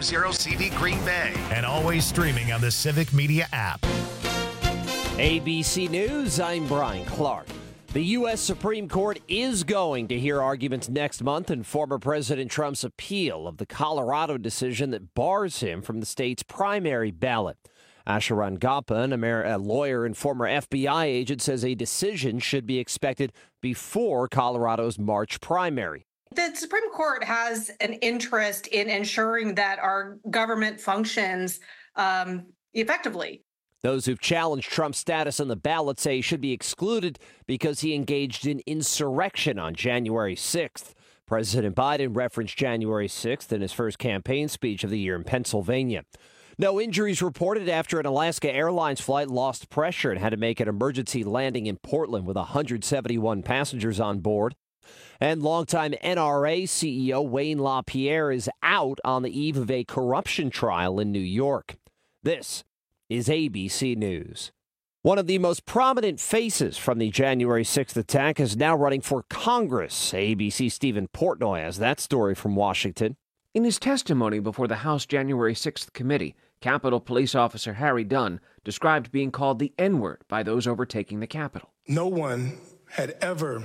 50CD Green Bay. And always streaming on the Civic Media app. ABC News, I'm Brian Clark. The U.S. Supreme Court is going to hear arguments next month in former President Trump's appeal of the Colorado decision that bars him from the state's primary ballot. Asha Rangappan, a lawyer and former FBI agent, says a decision should be expected before Colorado's March primary. The Supreme Court has an interest in ensuring that our government functions effectively. Those who've challenged Trump's status on the ballot say he should be excluded because he engaged in insurrection on January 6th. President Biden referenced January 6th in his first campaign speech of the year in Pennsylvania. No injuries reported after an Alaska Airlines flight lost pressure and had to make an emergency landing in Portland with 171 passengers on board. And longtime NRA CEO Wayne LaPierre is out on the eve of a corruption trial in New York. This is ABC News. One of the most prominent faces from the January 6th attack is now running for Congress. ABC Stephen Portnoy has that story from Washington. In his testimony before the House January 6th committee, Capitol Police Officer Harry Dunn described being called the N-word by those overtaking the Capitol. No one had ever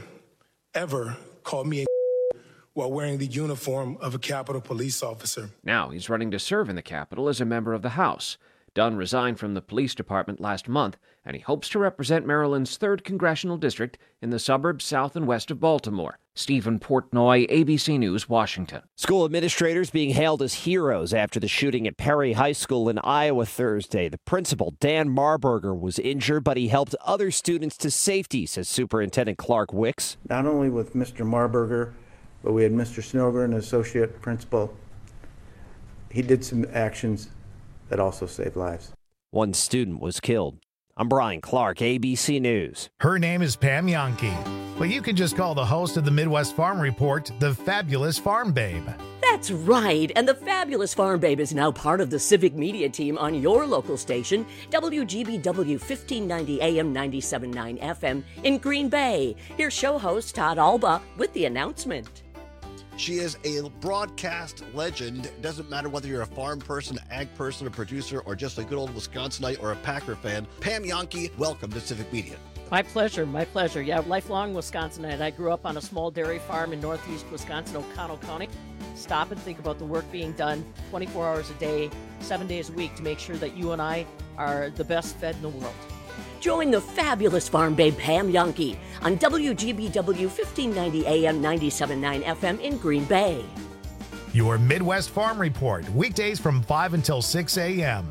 called me a while wearing the uniform of a Capitol Police officer. Now he's running to serve in the Capitol as a member of the House. Dunn resigned from the police department last month, and he hopes to represent Maryland's 3rd Congressional District in the suburbs south and west of Baltimore. Stephen Portnoy, ABC News, Washington. School administrators being hailed as heroes after the shooting at Perry High School in Iowa Thursday. The principal, Dan Marburger, was injured, but he helped other students to safety, says Superintendent Clark Wicks. Not only with Mr. Marburger, but we had Mr. Snogren, associate principal. He did some actions that also saved lives. One student was killed. I'm Brian Clark, ABC News. Her name is Pam Yonke, but you can just call the host of the Midwest Farm Report the Fabulous Farm Babe. That's right, and the Fabulous Farm Babe is now part of the Civic Media team on your local station, WGBW 1590 AM 97.9 FM in Green Bay. Here's show host Todd Alba with the announcement. She is a broadcast legend. It doesn't matter whether you're a farm person, ag person, a producer, or just a good old Wisconsinite or a Packer fan. Pam Yonke, welcome to Civic Media. My pleasure, my pleasure. Yeah, lifelong Wisconsinite. I grew up on a small dairy farm in northeast Wisconsin, O'Connell County. Stop and think about the work being done 24 hours a day, 7 days a week to make sure that you and I are the best fed in the world. Join the Fabulous Farm Babe Pam Yonke on WGBW 1590 AM 97.9 FM in Green Bay. Your Midwest Farm Report, weekdays from 5 until 6 a.m.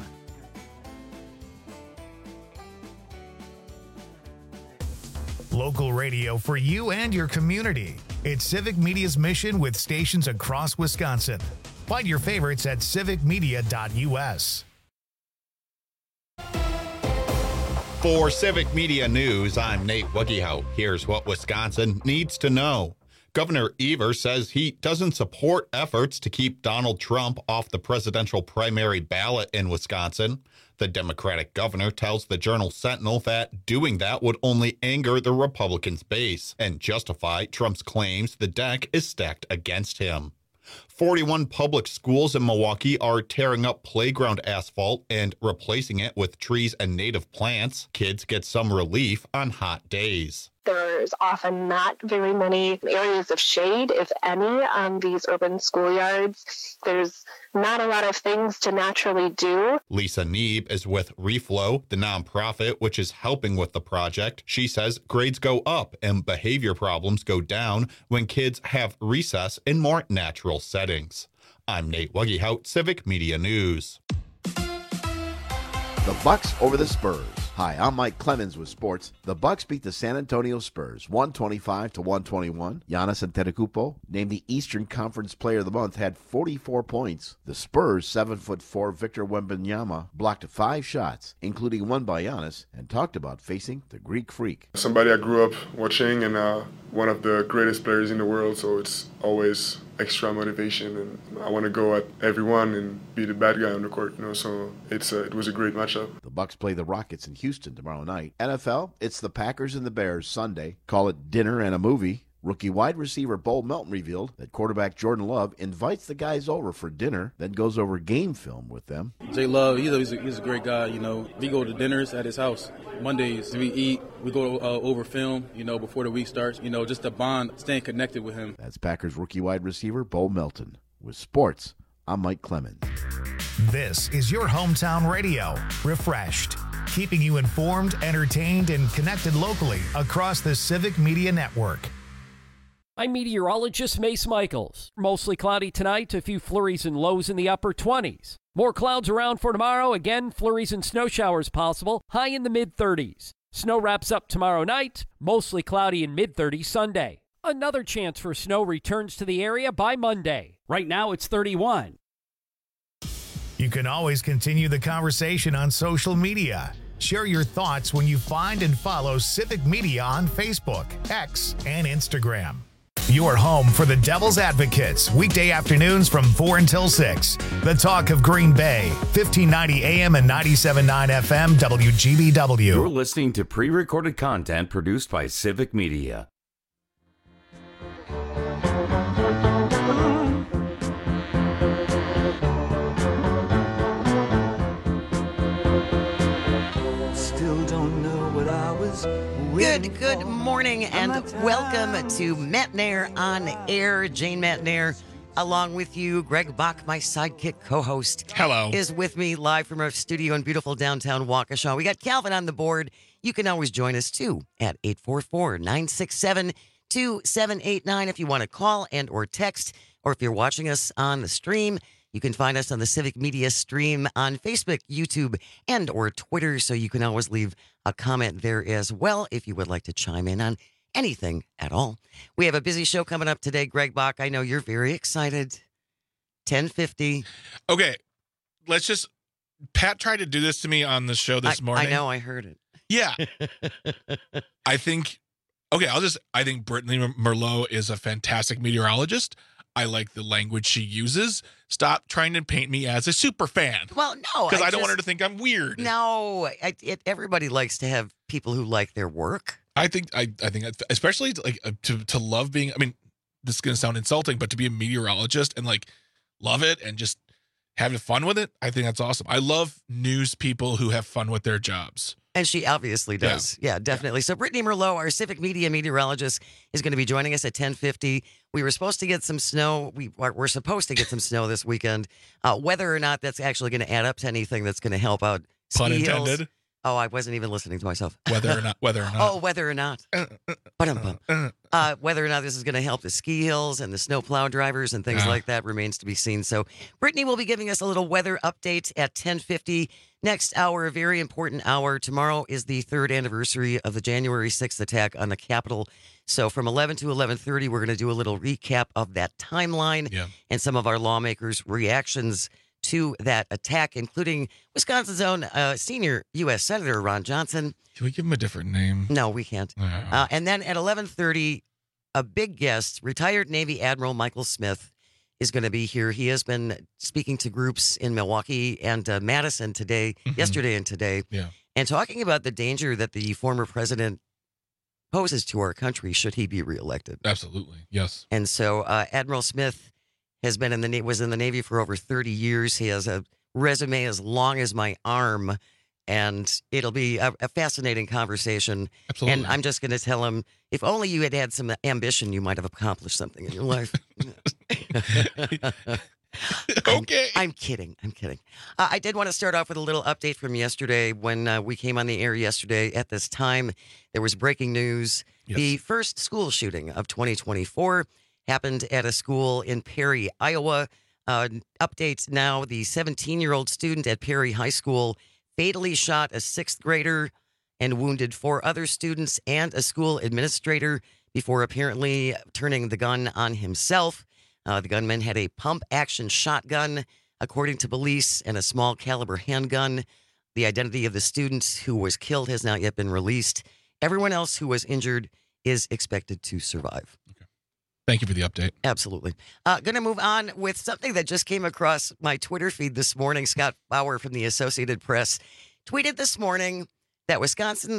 Local radio for you and your community. It's Civic Media's mission with stations across Wisconsin. Find your favorites at civicmedia.us. For Civic Media News, I'm Nate Wuggehout. Here's what Wisconsin needs to know. Governor Evers says he doesn't support efforts to keep Donald Trump off the presidential primary ballot in Wisconsin. The Democratic governor tells the Journal Sentinel that doing that would only anger the Republicans' base and justify Trump's claims the deck is stacked against him. 41 public schools in Milwaukee are tearing up playground asphalt and replacing it with trees and native plants. Kids get some relief on hot days. There's often not very many areas of shade, if any, on these urban schoolyards. There's not a lot of things to naturally do. Lisa Neeb is with Reflow, the nonprofit which is helping with the project. She says grades go up and behavior problems go down when kids have recess in more natural settings. I'm Nate Wuggehout, Civic Media News. The Bucks over the Spurs. Hi, I'm Mike Clemens with sports. The Bucks beat the San Antonio Spurs 125-121. Giannis Antetokounmpo, named the Eastern Conference Player of the Month, had 44 points. The Spurs' 7'4" Victor Wembanyama blocked 5 shots, including one by Giannis, and talked about facing the Greek Freak. Somebody I grew up watching and one of the greatest players in the world, so it's always extra motivation, and I want to go at everyone and be the bad guy on the court, so it was a great matchup. The Bucks play the Rockets in Houston tomorrow night. NFL, it's the Packers and the Bears Sunday. Call it dinner and a movie. Rookie wide receiver Bo Melton revealed that quarterback Jordan Love invites the guys over for dinner, then goes over game film with them. Jay Love, he's a great guy. We go to dinners at his house Mondays. We eat. We go over film. Before the week starts. Just the bond, staying connected with him. That's Packers rookie wide receiver Bo Melton. With sports, I'm Mike Clemens. This is your hometown radio, Refreshed, keeping you informed, entertained, and connected locally across the Civic Media Network. I'm meteorologist Mace Michaels. Mostly cloudy tonight, a few flurries and lows in the upper 20s. More clouds around for tomorrow. Again, flurries and snow showers possible, high in the mid-30s. Snow wraps up tomorrow night, mostly cloudy and mid-30s Sunday. Another chance for snow returns to the area by Monday. Right now, it's 31. You can always continue the conversation on social media. Share your thoughts when you find and follow Civic Media on Facebook, X, and Instagram. Your home for the Devil's Advocates, weekday afternoons from 4 until 6. The talk of Green Bay, 1590 AM and 97.9 FM, WGBW. You're listening to pre-recorded content produced by Civic Media. Good morning and welcome to Matnair on Air. Jane Matnair, along with you. Greg Bach, my sidekick co-host. Hello. Is with me live from our studio in beautiful downtown Waukesha. We got Calvin on the board. You can always join us too at 844-967-2789 if you want to call and or text, or if you're watching us on the stream. You can find us on the Civic Media stream on Facebook, YouTube, and or Twitter, so you can always leave a comment there as well if you would like to chime in on anything at all. We have a busy show coming up today, Greg Bach. I know you're very excited. 10:50. Okay, Pat tried to do this to me on the show this morning. I know, I heard it. Yeah. I think Brittany Merlot is a fantastic meteorologist. I like the language she uses. Stop trying to paint me as a super fan. Well, no. Because I don't want her to think I'm weird. No, everybody likes to have people who like their work. I think especially to love being, I mean, this is going to sound insulting, but to be a meteorologist and love it and just having fun with it, I think that's awesome. I love news people who have fun with their jobs. And she obviously does. Yeah, definitely. So Brittany Merlot, our Civic Media meteorologist, is going to be joining us at 10:50. We were supposed to get some snow. We're supposed to get some snow this weekend. Whether or not that's actually going to add up to anything that's going to help out Pun ski intended. hills. Oh, I wasn't even listening to myself. Whether or not. Oh, whether or not. Whether or not this is going to help the ski hills and the snow plow drivers and things like that remains to be seen. So Brittany will be giving us a little weather update at 10:50. Next hour, a very important hour. Tomorrow is the 3rd anniversary of the January 6th attack on the Capitol. So from 11 to 11:30, we're going to do a little recap of that timeline and some of our lawmakers' reactions to that attack, including Wisconsin's own senior U.S. Senator Ron Johnson. Can we give him a different name? No, we can't. And then at 11:30, a big guest, retired Navy Admiral Michael Smith, is going to be here. He has been speaking to groups in Milwaukee and Madison yesterday and today, and talking about the danger that the former president poses to our country should he be reelected. Absolutely, yes. And so Admiral Smith was in the Navy for over 30 years. He has a resume as long as my arm, and it'll be a fascinating conversation. Absolutely. And I'm just going to tell him, if only you had had some ambition, you might have accomplished something in your life. Okay. I'm kidding. I did want to start off with a little update from yesterday. When we came on the air yesterday at this time, there was breaking news. Yes. The first school shooting of 2024 happened at a school in Perry, Iowa. Updates now, the 17-year-old student at Perry High School fatally shot a 6th grader and wounded 4 other students and a school administrator before apparently turning the gun on himself. The gunman had a pump-action shotgun, according to police, and a small-caliber handgun. The identity of the student who was killed has not yet been released. Everyone else who was injured is expected to survive. Thank you for the update. Absolutely. Going to move on with something that just came across my Twitter feed this morning. Scott Bauer from the Associated Press tweeted this morning that Wisconsin's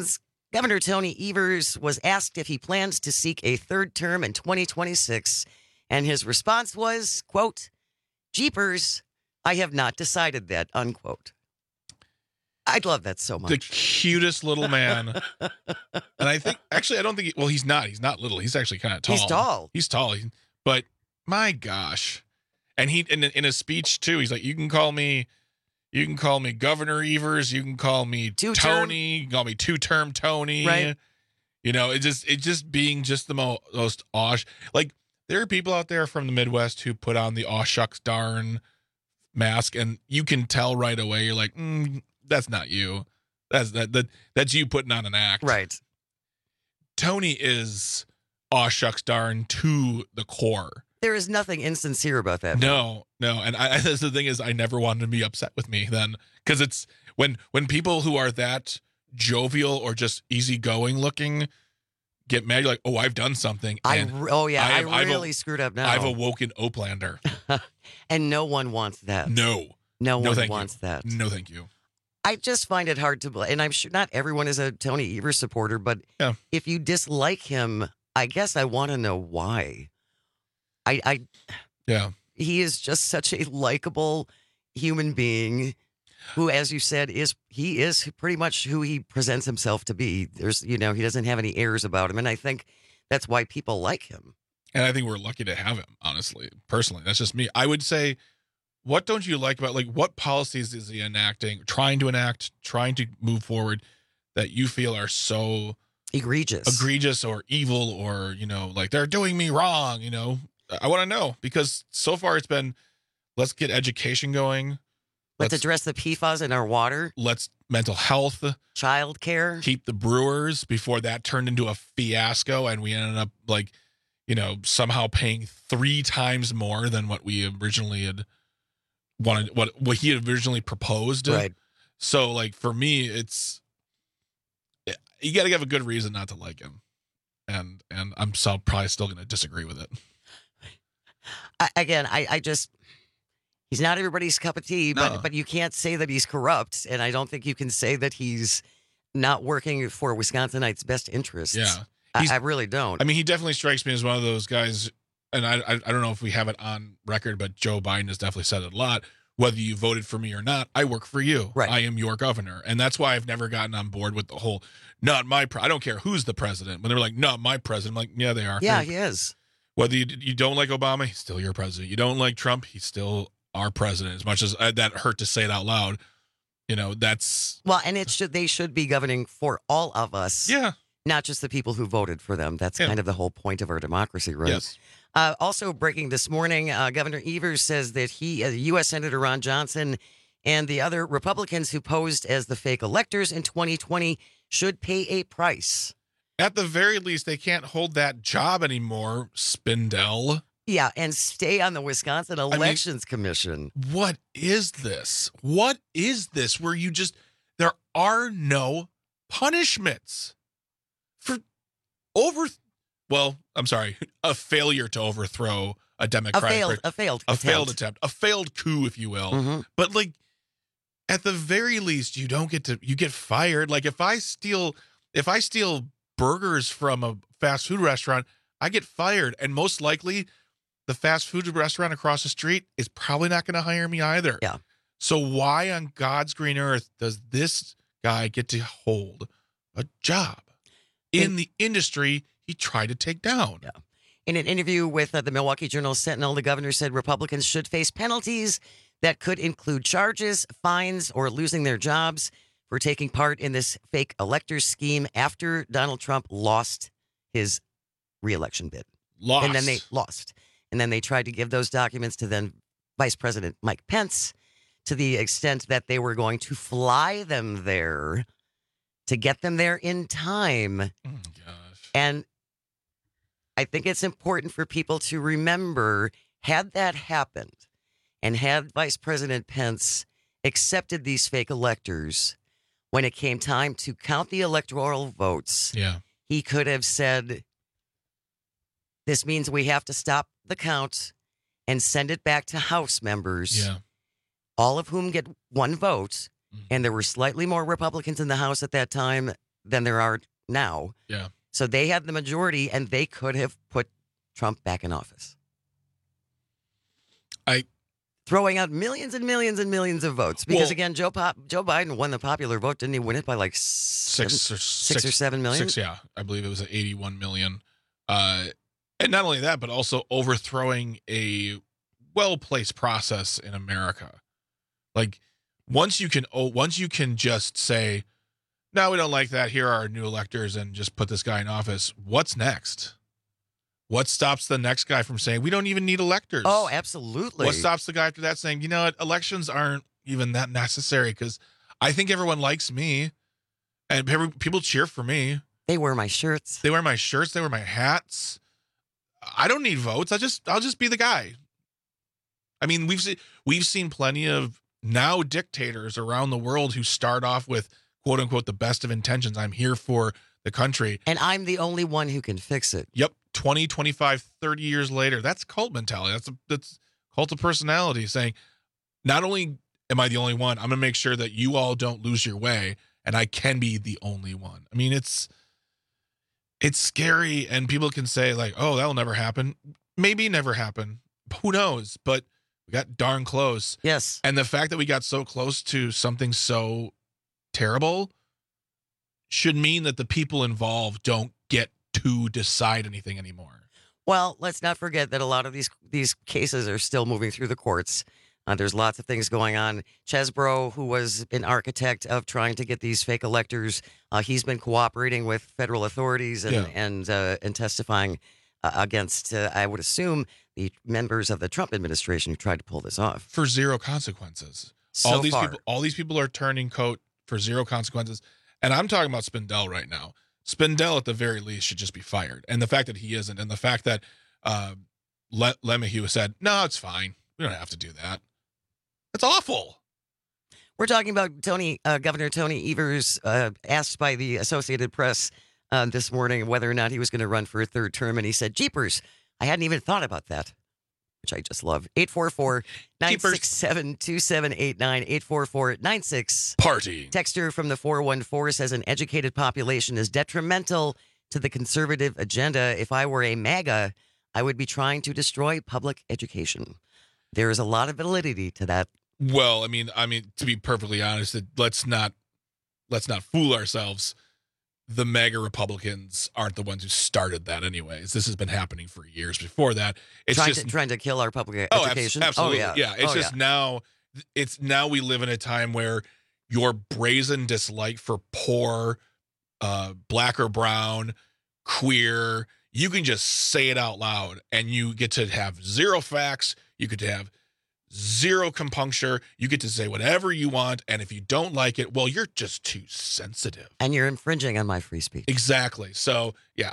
Governor Tony Evers was asked if he plans to seek a third term in 2026, and his response was, quote, "Jeepers, I have not decided that," unquote. I love that so much. The cutest little man. And I think, actually, I don't think, he's not. He's not little. He's actually kind of tall. He's tall. But my gosh. And he, in his speech too, he's like, you can call me Governor Evers. You can call me Tony. You can call me two-term Tony. Right. You know, it just being just the most like, there are people out there from the Midwest who put on the aw shucks darn mask, and you can tell right away. You're like, that's not you. That's you putting on an act. Right. Tony is aw shucks darn to the core. There is nothing insincere about that. No. And that's the thing is, I never wanted to be upset with me then, because it's when people who are that jovial or just easygoing looking get mad. You're like, oh, I've done something. And I really screwed up now. I've awoken Oplander. And no one wants that. No one wants that. No, thank you. I just find it hard to believe, and I'm sure not everyone is a Tony Evers supporter, but if you dislike him, I guess I want to know why. He is just such a likable human being who, as you said, is pretty much who he presents himself to be. There's, he doesn't have any airs about him, and I think that's why people like him. And I think we're lucky to have him, honestly, personally. That's just me. I would say, what don't you like about, like, what policies is he trying to move forward that you feel are so egregious or evil, or, like they're doing me wrong, I want to know, because so far it's been, let's get education going. Let's address the PFAS in our water. Let's mental health. Child care. Keep the brewers, before that turned into a fiasco and we ended up somehow paying 3 times more than what we originally had wanted, what he had originally proposed. Right. So, like, for me, it's, you got to have a good reason not to like him. And I'm probably still going to disagree with it. I just, he's not everybody's cup of tea, but you can't say that he's corrupt. And I don't think you can say that he's not working for Wisconsinites' best interests. Yeah. I really don't. I mean, he definitely strikes me as one of those guys, and I don't know if we have it on record, but Joe Biden has definitely said it a lot. Whether you voted for me or not, I work for you. Right. I am your governor. And that's why I've never gotten on board with the whole, not my, I don't care who's the president. When they're like, not my president, I'm like, yeah, they are. Yeah, he is. Whether you don't like Obama, he's still your president. You don't like Trump, he's still our president. As much as that hurt to say it out loud, that's... Well, and they should be governing for all of us. Yeah. Not just the people who voted for them. That's kind of the whole point of our democracy, right? Yes. Also breaking this morning, Governor Evers says that U.S. Senator Ron Johnson and the other Republicans who posed as the fake electors in 2020 should pay a price. At the very least, they can't hold that job anymore, Spindell. Yeah, and stay on the Wisconsin Elections Commission. What is this? What is this where there are no punishments for a failure to overthrow a democratic... A failed attempt. A failed coup, if you will. Mm-hmm. But, like, at the very least, you get fired. Like, if I steal burgers from a fast food restaurant, I get fired. And most likely, the fast food restaurant across the street is probably not going to hire me either. Yeah. So why on God's green earth does this guy get to hold a job in the industry he tried to take down? Yeah. In an interview with the Milwaukee Journal-Sentinel, the governor said Republicans should face penalties that could include charges, fines, or losing their jobs for taking part in this fake electors scheme after Donald Trump lost his re-election bid. And then they lost. And then they tried to give those documents to then Vice President Mike Pence, to the extent that they were going to fly them there to get them there in time. Oh, gosh. And I think it's important for people to remember, had that happened and had Vice President Pence accepted these fake electors, when it came time to count the electoral votes, he could have said, this means we have to stop the count and send it back to House members, all of whom get one vote. And there were slightly more Republicans in the House at that time than there are now. Yeah. So they had the majority, and they could have put Trump back in office. Throwing out millions and millions and millions of votes. Because, again, Joe Biden won the popular vote. Didn't he win it by like six or 7 million? Yeah. I believe it was at 81 million. And not only that, but also overthrowing a well-placed process in America. Like, once you can just say, no, we don't like that, here are our new electors, and just put this guy in office, what's next? What stops the next guy from saying, we don't even need electors? Oh, absolutely. What stops the guy after that saying, you know what, elections aren't even that necessary because I think everyone likes me and people cheer for me. They wear my shirts. They wear my hats. I don't need votes. I'll just be the guy. I mean, we've seen plenty of now dictators around the world who start off with, quote unquote, the best of intentions. I'm here for the country. And I'm the only one who can fix it. Yep. 20, 25, 30 years later, that's cult mentality. That's cult of personality saying, not only am I the only one, I'm going to make sure that you all don't lose your way and I can be the only one. I mean, it's scary, and people can say like, oh, that'll never happen. Maybe never happen. Who knows? But we got darn close. Yes. And the fact that we got so close to something so terrible should mean that the people involved don't get to decide anything anymore. Well, let's not forget that a lot of these cases are still moving through the courts. There's lots of things going on. Chesbrough, who was an architect of trying to get these fake electors, he's been cooperating with federal authorities and testifying against, I would assume, the members of the Trump administration who tried to pull this off for zero consequences. All these people are turning coat for zero consequences, and I'm talking about Spindell right now. Spindell, at the very least, should just be fired. And the fact that he isn't, and the fact that LeMahieu said, no, it's fine. We don't have to do that. It's awful. We're talking about Governor Tony Evers, asked by the Associated Press this morning whether or not he was going to run for a third term. And he said, jeepers, I hadn't even thought about that, which I just love. 844-967-2789, 844-96. Party. Texter from the 414 says an educated population is detrimental to the conservative agenda. If I were a MAGA, I would be trying to destroy public education. There is a lot of validity to that. Well, I mean, to be perfectly honest, let's not fool ourselves. The MAGA Republicans aren't the ones who started that anyways. This has been happening for years before that. It's trying to kill our public education. Absolutely. Yeah. It's now we live in a time where your brazen dislike for poor, black or brown, queer, you can just say it out loud and you get to have zero facts. You get to have zero compuncture. You get to say whatever you want. And if you don't like it, well, you're just too sensitive. And you're infringing on my free speech. Exactly. So, yeah,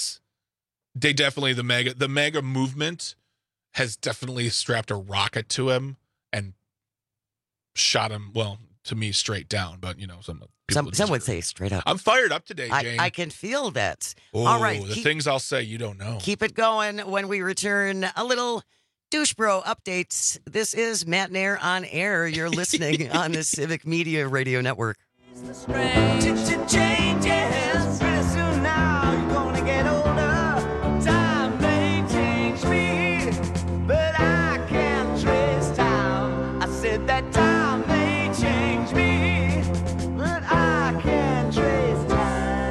the MAGA movement has definitely strapped a rocket to him and shot him, well, to me, straight down. But, some would say straight up. I'm fired up today, Jane. I can feel that. Ooh, all right. The things I'll say you don't know. Keep it going. When we return, a little Douche Bro updates. This is Matt Nair on air. You're listening on the Civic Media Radio Network. Changes pretty soon now. You're gonna get older. Time may change me, but I can't trace time. I said that time may change me, but I can't trace time.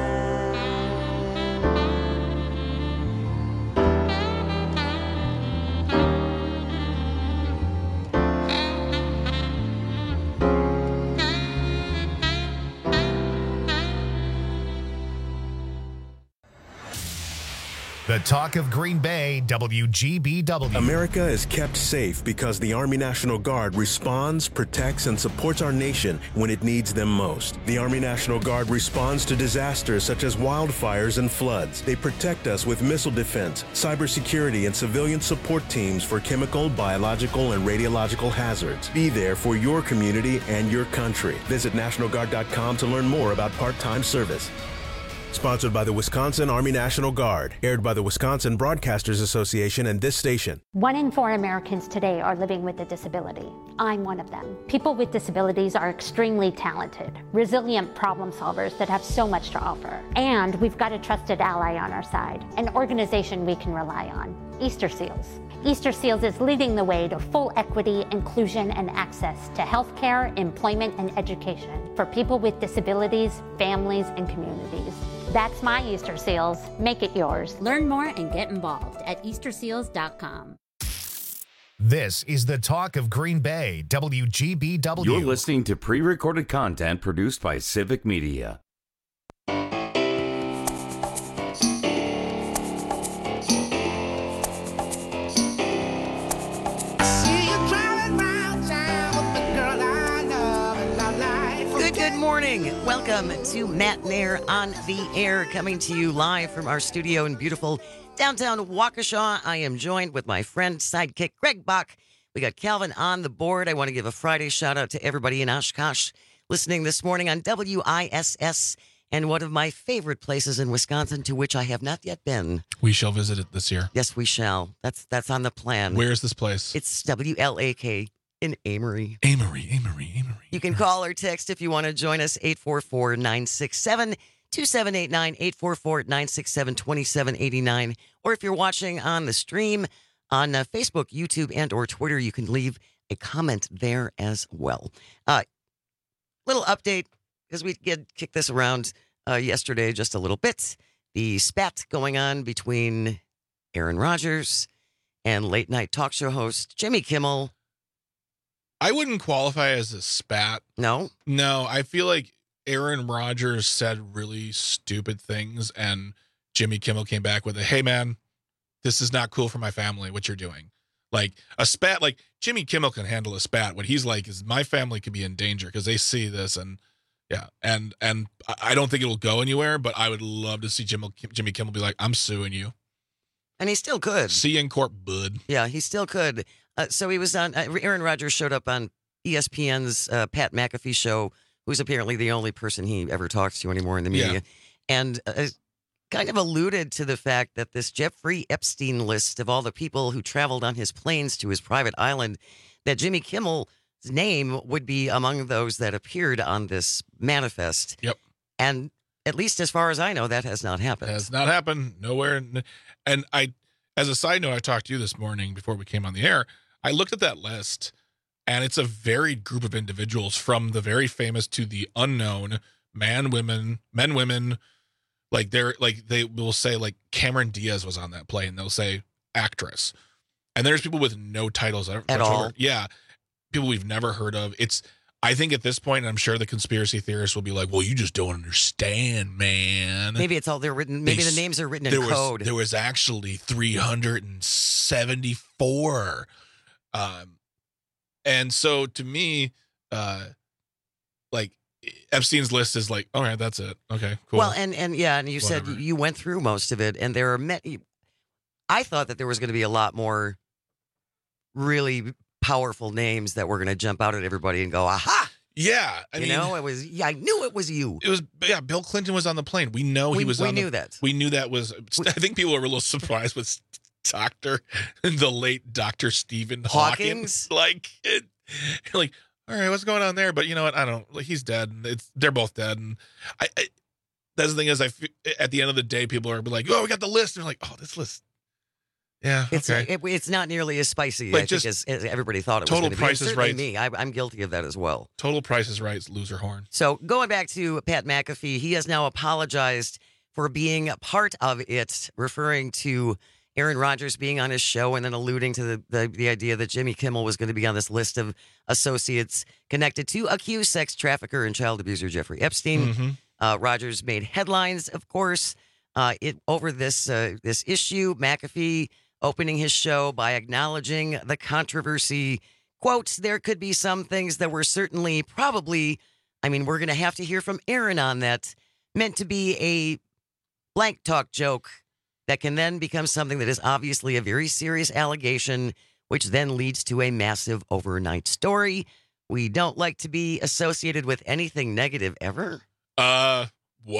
The talk of Green Bay, WGBW. America is kept safe because the Army National Guard responds, protects, and supports our nation when it needs them most. The Army National Guard responds to disasters such as wildfires and floods. They protect us with missile defense, cybersecurity, and civilian support teams for chemical, biological, and radiological hazards. Be there for your community and your country. Visit NationalGuard.com to learn more about part-time service. Sponsored by the Wisconsin Army National Guard. Aired by the Wisconsin Broadcasters Association and this station. 1 in 4 Americans today are living with a disability. I'm one of them. People with disabilities are extremely talented, resilient problem solvers that have so much to offer. And we've got a trusted ally on our side, an organization we can rely on, Easter Seals. Easter Seals is leading the way to full equity, inclusion, and access to healthcare, employment, and education for people with disabilities, families, and communities. That's my Easter Seals. Make it yours. Learn more and get involved at easterseals.com. This is the talk of Green Bay, WGBW. You're listening to pre-recorded content produced by Civic Media. Good morning. Welcome to Matt Nair on the Air, coming to you live from our studio in beautiful downtown Waukesha. I am joined with my friend, sidekick, Greg Bach. We got Calvin on the board. I want to give a Friday shout out to everybody in Oshkosh listening this morning on WISS and one of my favorite places in Wisconsin to which I have not yet been. We shall visit it this year. Yes, we shall. That's on the plan. Where is this place? It's WLAK in Amory. Amory. You can call or text if you want to join us, 844-967-2789, 844-967-2789. Or if you're watching on the stream on Facebook, YouTube, and or Twitter, you can leave a comment there as well. Little update, because we did kick this around yesterday just a little bit. The spat going on between Aaron Rodgers and late night talk show host Jimmy Kimmel. I wouldn't qualify as a spat. No? No, I feel like Aaron Rodgers said really stupid things, and Jimmy Kimmel came back with a, hey, man, this is not cool for my family, what you're doing. Like, a spat, like, Jimmy Kimmel can handle a spat. What he's like is, my family could be in danger because they see this, and, yeah, and I don't think it'll go anywhere, but I would love to see Jimmy Kimmel be like, I'm suing you. And he still could. See you in court, bud. Yeah, he still could. So he was on, Aaron Rodgers showed up on ESPN's Pat McAfee show, who's apparently the only person he ever talks to anymore in the media, and kind of alluded to the fact that this Jeffrey Epstein list of all the people who traveled on his planes to his private island, that Jimmy Kimmel's name would be among those that appeared on this manifest. Yep. And at least as far as I know, that has not happened. Has not happened. Nowhere. And as a side note, I talked to you this morning before we came on the air. I looked at that list, and it's a varied group of individuals, from the very famous to the unknown, men, women. Like they will say like Cameron Diaz was on that plane. They'll say actress, and there's people with no titles at all. Yeah, people we've never heard of. I think at this point, and I'm sure the conspiracy theorists will be like, well, you just don't understand, man. Maybe it's all they're written. Maybe the names are written in code. There was actually 374. And so to me, like Epstein's list is like, all right, that's it. Okay, cool. Well, and you said you went through most of it, and there are many. I thought that there was going to be a lot more really powerful names that were going to jump out at everybody and go, aha! Yeah, I knew it was you. It was, yeah. Bill Clinton was on the plane. We know he was. We knew that. We knew that was. I think people were a little surprised with the late Dr. Stephen Hawkins. Like, all right, what's going on there? But you know what? I don't. Like, he's dead. They're both dead. And that's the thing is, at the end of the day, people are like, oh, we got the list. And they're like, oh, this list. Yeah, okay. It's not nearly as spicy, But I think, as everybody thought it was going to be. Total Price is Right. Me, I'm guilty of that as well. Total Price is Right. Loser horn. So going back to Pat McAfee, he has now apologized for being a part of it, referring to Aaron Rodgers being on his show and then alluding to the idea that Jimmy Kimmel was going to be on this list of associates connected to accused sex trafficker and child abuser Jeffrey Epstein. Mm-hmm. Rodgers made headlines, of course, over this issue. McAfee opening his show by acknowledging the controversy. Quote, there could be some things that were certainly probably, we're going to have to hear from Aaron on that, meant to be a blank talk joke that can then become something that is obviously a very serious allegation, which then leads to a massive overnight story. We don't like to be associated with anything negative ever. What?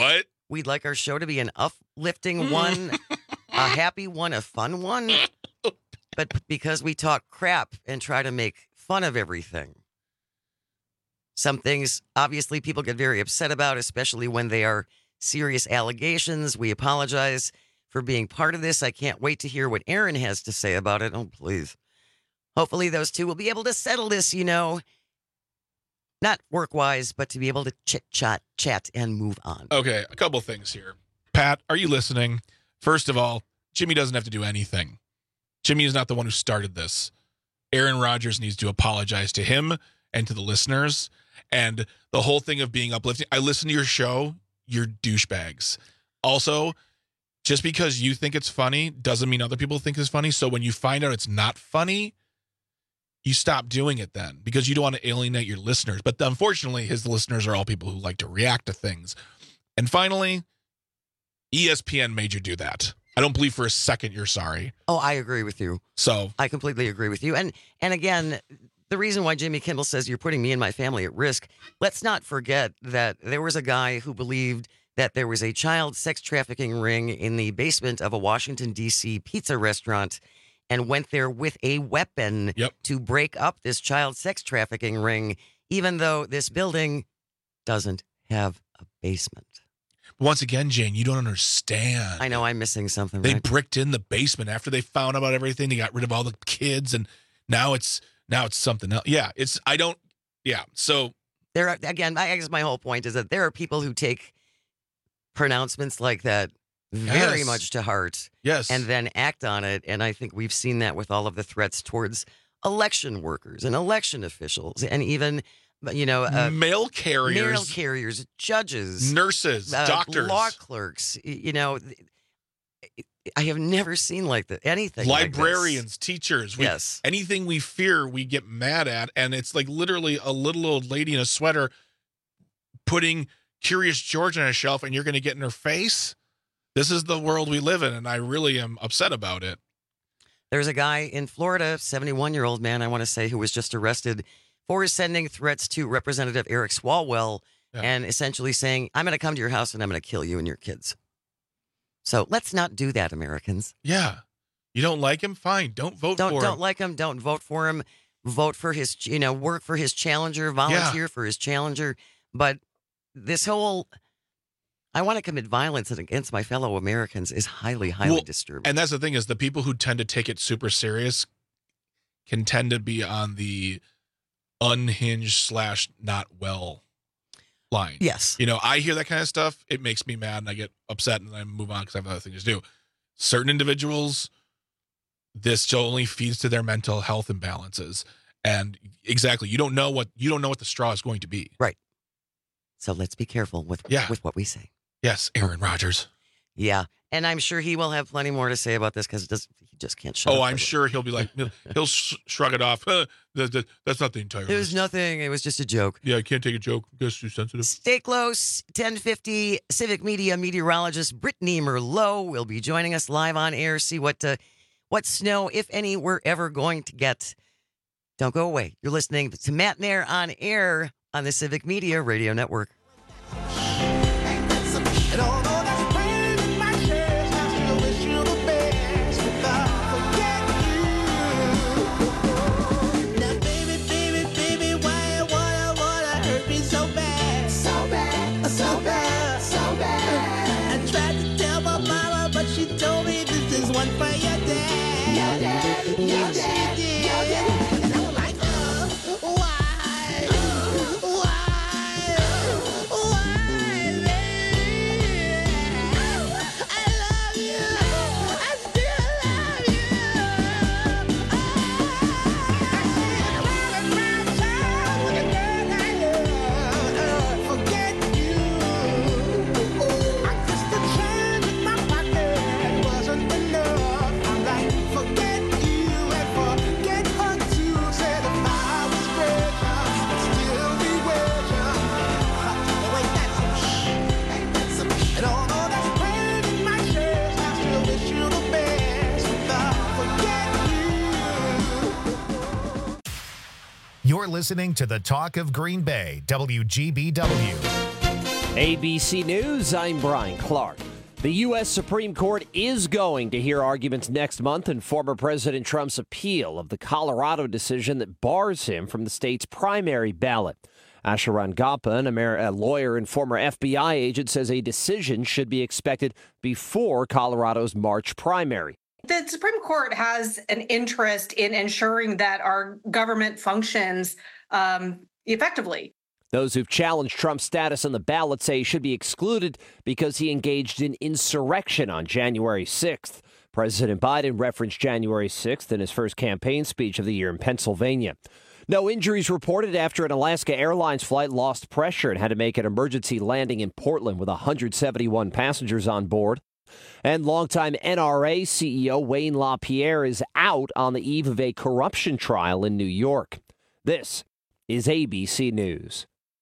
We'd like our show to be an uplifting one, a happy one, a fun one. But because we talk crap and try to make fun of everything, some things, obviously, people get very upset about, especially when they are serious allegations. We apologize for being part of this. I can't wait to hear what Aaron has to say about it. Oh, please. Hopefully those two will be able to settle this, not work-wise, but to be able to chat, and move on. Okay, a couple things here. Pat, are you listening? First of all, Jimmy doesn't have to do anything. Jimmy is not the one who started this. Aaron Rodgers needs to apologize to him and to the listeners. And the whole thing of being uplifting, I listen to your show, you're douchebags. Also, just because you think it's funny doesn't mean other people think it's funny. So when you find out it's not funny, you stop doing it then because you don't want to alienate your listeners. But unfortunately, his listeners are all people who like to react to things. And finally, ESPN made you do that. I don't believe for a second you're sorry. Oh, I agree with you. So I completely agree with you. And again, the reason why Jimmy Kimmel says you're putting me and my family at risk, let's not forget that there was a guy who believed that there was a child sex trafficking ring in the basement of a Washington, D.C. pizza restaurant and went there with a weapon to break up this child sex trafficking ring, even though this building doesn't have a basement. Once again, Jane, you don't understand. I know I'm missing something. They right? bricked in the basement after they found out about everything. They got rid of all the kids, and now it's something else. Yeah, So there are, again, I guess my whole point is that there are people who take pronouncements like that very much to heart. Yes. And then act on it. And I think we've seen that with all of the threats towards election workers and election officials and even, mail carriers, judges, nurses, doctors, law clerks. I have never seen anything librarians, like this. teachers. Yes. Anything we fear, we get mad at. And it's like literally a little old lady in a sweater putting Curious George on a shelf and you're going to get in her face. This is the world we live in, and I really am upset about it. There's a guy in Florida, 71-year-old man, I want to say, who was just arrested for sending threats to Representative Eric Swalwell and essentially saying, I'm going to come to your house and I'm going to kill you and your kids. So let's not do that, Americans. Yeah. You don't like him? Fine. Don't vote for him. Don't like him. Don't vote for him. Vote for his, work for his challenger, volunteer for his challenger. But this whole... I want to commit violence against my fellow Americans is highly, highly disturbing. And that's the thing is the people who tend to take it super serious can tend to be on the unhinged / not well line. Yes. I hear that kind of stuff. It makes me mad and I get upset and I move on because I have other things to do. Certain individuals, this only feeds to their mental health imbalances. And exactly, you don't know what the straw is going to be. Right. So let's be careful with what we say. Yes, Aaron Rodgers. Yeah, and I'm sure he will have plenty more to say about this because he just can't shut up. Oh, I'm sure he'll be like, he'll shrug it off. That's not the entire It was nothing. It was just a joke. Yeah, I can't take a joke. It's too sensitive. Stay close. 10:50, Civic Media meteorologist Brittany Merlot will be joining us live on air. See what snow, if any, we're ever going to get. Don't go away. You're listening to Matt Nair on air on the Civic Media Radio Network. You're listening to the Talk of Green Bay, WGBW. ABC News, I'm Brian Clark. The U.S. Supreme Court is going to hear arguments next month in former President Trump's appeal of the Colorado decision that bars him from the state's primary ballot. Asha Rangapan, a lawyer and former FBI agent, says a decision should be expected before Colorado's March primary. The Supreme Court has an interest in ensuring that our government functions effectively. Those who've challenged Trump's status on the ballot say he should be excluded because he engaged in insurrection on January 6th. President Biden referenced January 6th in his first campaign speech of the year in Pennsylvania. No injuries reported after an Alaska Airlines flight lost pressure and had to make an emergency landing in Portland with 171 passengers on board. And longtime NRA CEO Wayne LaPierre is out on the eve of a corruption trial in New York. This is ABC News.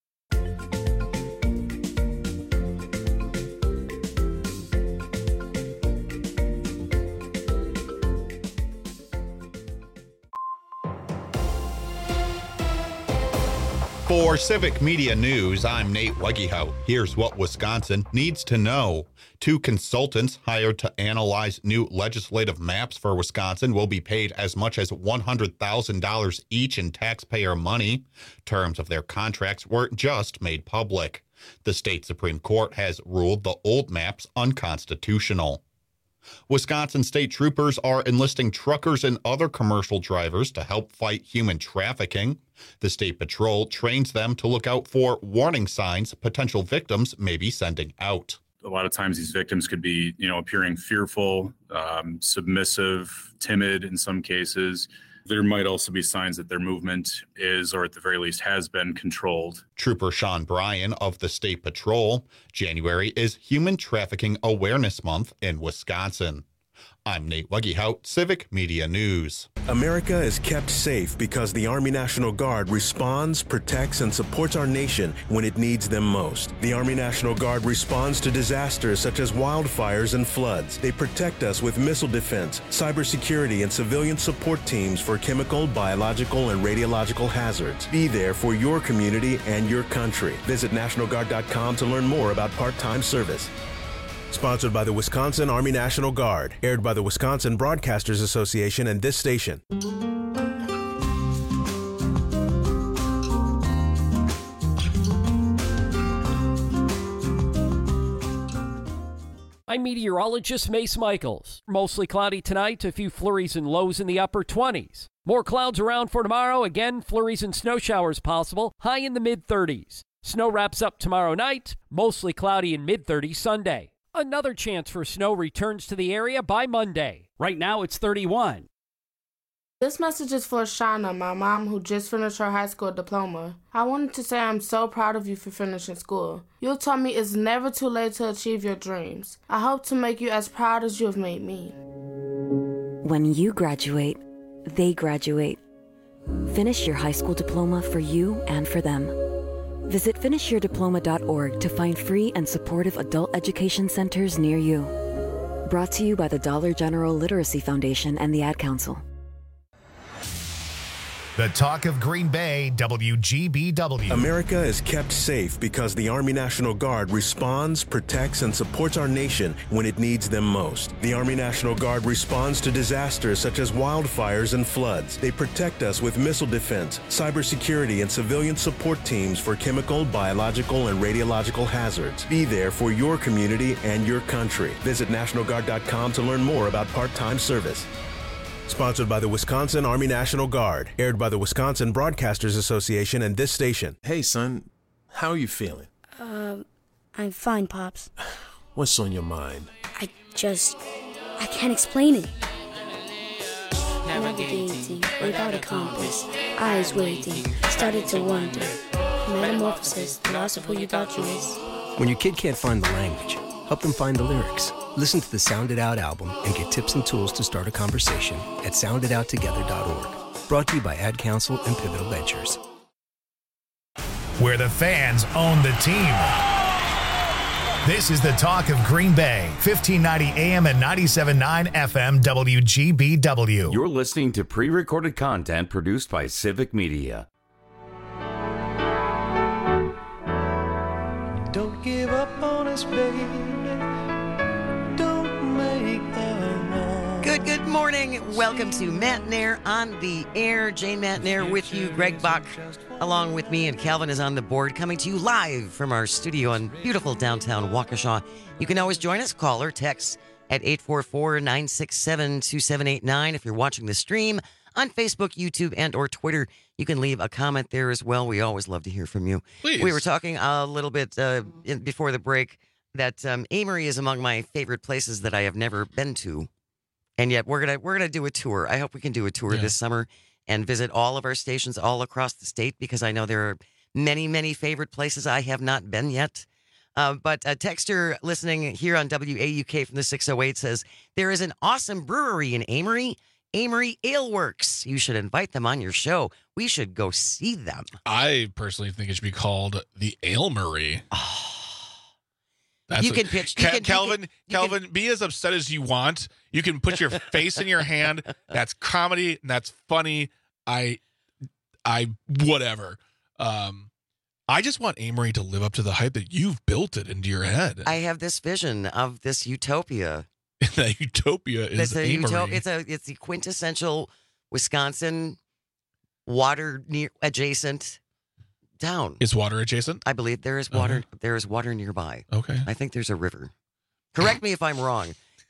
For Civic Media News, I'm Nate Wegehout. Here's what Wisconsin needs to know. 2 consultants hired to analyze new legislative maps for Wisconsin will be paid as much as $100,000 each in taxpayer money. Terms of their contracts were just made public. The state Supreme Court has ruled the old maps unconstitutional. Wisconsin state troopers are enlisting truckers and other commercial drivers to help fight human trafficking. The state patrol trains them to look out for warning signs potential victims may be sending out. A lot of times these victims could be, appearing fearful, submissive, timid in some cases. There might also be signs that their movement is, or at the very least has been, controlled. Trooper Sean Bryan of the State Patrol. January is Human Trafficking Awareness Month in Wisconsin. I'm Nate Wegehout, Civic Media News. America is kept safe because the Army National Guard responds, protects, and supports our nation when it needs them most. The Army National Guard responds to disasters such as wildfires and floods. They protect us with missile defense, cybersecurity, and civilian support teams for chemical, biological, and radiological hazards. Be there for your community and your country. Visit NationalGuard.com to learn more about part-time service. Sponsored by the Wisconsin Army National Guard. Aired by the Wisconsin Broadcasters Association and this station. I'm meteorologist Mace Michaels. Mostly cloudy tonight, a few flurries and lows in the upper 20s. More clouds around for tomorrow. Again, flurries and snow showers possible, high in the mid-30s. Snow wraps up tomorrow night, mostly cloudy and mid-30s Sunday. Another chance for snow returns to the area by Monday. Right now, it's 31. This message is for Shauna, my mom, who just finished her high school diploma. I wanted to say I'm so proud of you for finishing school. You taught me it's never too late to achieve your dreams. I hope to make you as proud as you have made me. When you graduate, they graduate. Finish your high school diploma for you and for them. Visit finishyourdiploma.org to find free and supportive adult education centers near you. Brought to you by the Dollar General Literacy Foundation and the Ad Council. The talk of Green Bay, WGBW. America is kept safe because the Army National Guard responds, protects, and supports our nation when it needs them most. The Army National Guard responds to disasters such as wildfires and floods. They protect us with missile defense, cybersecurity, and civilian support teams for chemical, biological, and radiological hazards. Be there for your community and your country. Visit NationalGuard.com to learn more about part-time service. Sponsored by the Wisconsin Army National Guard. Aired by the Wisconsin Broadcasters Association and this station. Hey, son. How are you feeling? I'm fine, Pops. What's on your mind? I can't explain it. Navigating without a compass, eyes waiting, started to wonder. Metamorphosis, the loss of who you thought you was. When your kid can't find the language, help them find the lyrics. Listen to the Sound It Out album and get tips and tools to start a conversation at sounditouttogether.org. Brought to you by Ad Council and Pivotal Ventures. Where the fans own the team. This is the talk of Green Bay, 1590 AM and 97.9 FM WGBW. You're listening to pre-recorded content produced by Civic Media. Don't give up on us, baby. Don't make that wrong. Good morning. Welcome to Matt Nair on the air. Jane Matt Nair with you. Greg Bach along with me, and Calvin is on the board, coming to you live from our studio in beautiful downtown Waukesha. You can always join us, call or text at 844-967-2789. If you're watching the stream on Facebook, YouTube, and or Twitter, you can leave a comment there as well. We always love to hear from you. Please. We were talking a little bit before the break that Amory is among my favorite places that I have never been to. And yet we're gonna do a tour. I hope we can do a tour this summer and visit all of our stations all across the state, because I know there are many, many favorite places I have not been yet. But a texter listening here on WAUK from the 608 says, there is an awesome brewery in Amory, Amory Ale Works. You should invite them on your show. We should go see them. I personally think it should be called the Ailmery. You can pitch. Calvin, be as upset as you want. You can put your face in your hand. That's comedy and that's funny. I whatever. I just want Amory to live up to the hype that you've built it into your head. I have this vision of this utopia. That utopia is Amory. It's the quintessential Wisconsin water adjacent town. Is water adjacent? I believe there is water. There is water nearby. Okay. I think there's a river. Correct me if I'm wrong.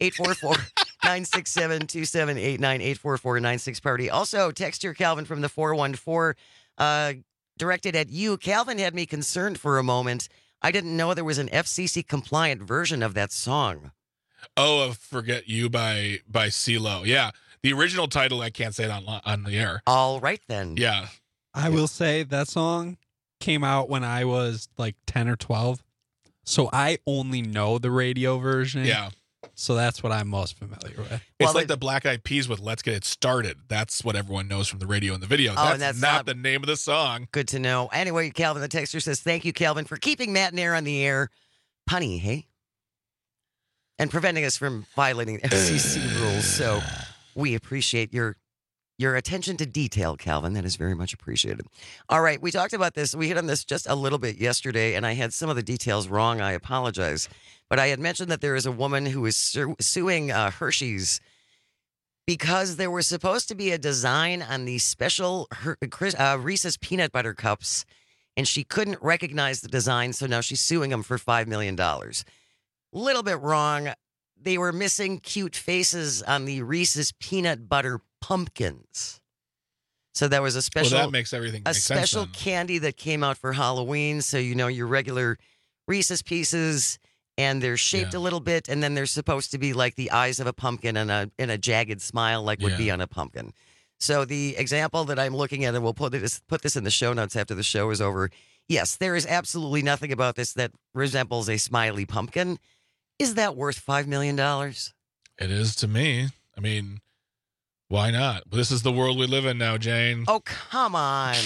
844-967-2789, 844-96-PARTY. Also, text here, Calvin, from the 414, directed at you. Calvin had me concerned for a moment. I didn't know there was an FCC-compliant version of that song. Oh, Forget You by CeeLo. Yeah. The original title, I can't say it on the air. All right, then. Yeah. I will say that song came out when I was like 10 or 12. So I only know the radio version. Yeah. So that's what I'm most familiar with. It's like the Black Eyed Peas with Let's Get It Started. That's what everyone knows from the radio and the video. That's not the name of the song. Good to know. Anyway, Calvin, the texter says, thank you, Calvin, for keeping Matt Nair on the air. Punny, hey? And preventing us from violating FCC rules. So we appreciate your attention to detail, Calvin. That is very much appreciated. All right, we talked about this. We hit on this just a little bit yesterday, and I had some of the details wrong. I apologize. But I had mentioned that there is a woman who is suing Hershey's because there was supposed to be a design on the special Reese's peanut butter cups, and she couldn't recognize the design, so now she's suing them for $5 million. Little bit wrong. They were missing cute faces on the Reese's peanut butter pumpkins. So there was a special, that makes everything make special sense, candy that came out for Halloween. So, you know, your regular Reese's Pieces, and they're shaped a little bit, and then they're supposed to be like the eyes of a pumpkin and a jagged smile like would be on a pumpkin. So the example that I'm looking at, and we'll put this in the show notes after the show is over. Yes, there is absolutely nothing about this that resembles a smiley pumpkin. Is that worth $5 million? It is to me. I mean, why not? This is the world we live in now, Jane. Oh, come on.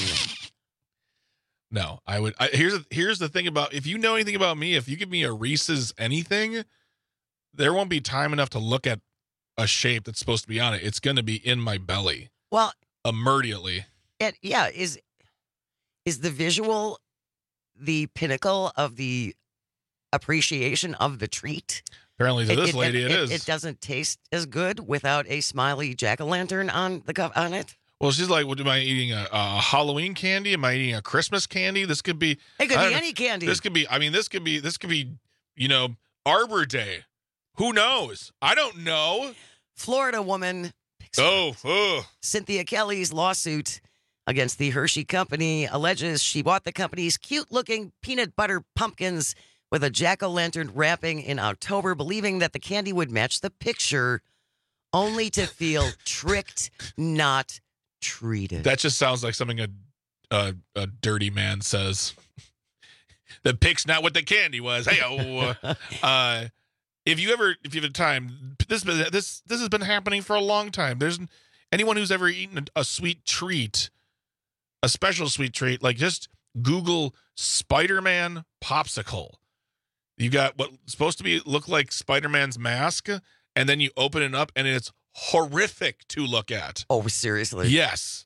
No, here's the thing about, if you know anything about me, if you give me a Reese's anything, there won't be time enough to look at a shape that's supposed to be on it. It's going to be in my belly. Well, immediately. Is the visual the pinnacle of the appreciation of the treat? Apparently to this lady it is. It doesn't taste as good without a smiley jack-o'-lantern on it. Well, she's like, am I eating a Halloween candy? Am I eating a Christmas candy? This could be. It could be any candy. This could be. I mean, this could be. You know, Arbor Day. Who knows? I don't know. Florida woman. Cynthia Kelly's lawsuit against the Hershey Company alleges she bought the company's cute-looking peanut butter pumpkins with a jack-o'-lantern wrapping in October, believing that the candy would match the picture, only to feel tricked, not treated. That just sounds like something a dirty man says. The pic's not what the candy was. Hey, if you have time, this has been happening for a long time. There's anyone who's ever eaten a sweet treat, a special sweet treat, like just Google Spider-Man popsicle. You got what's supposed to look like Spider-Man's mask, and then you open it up, and it's horrific to look at. Oh, seriously? Yes.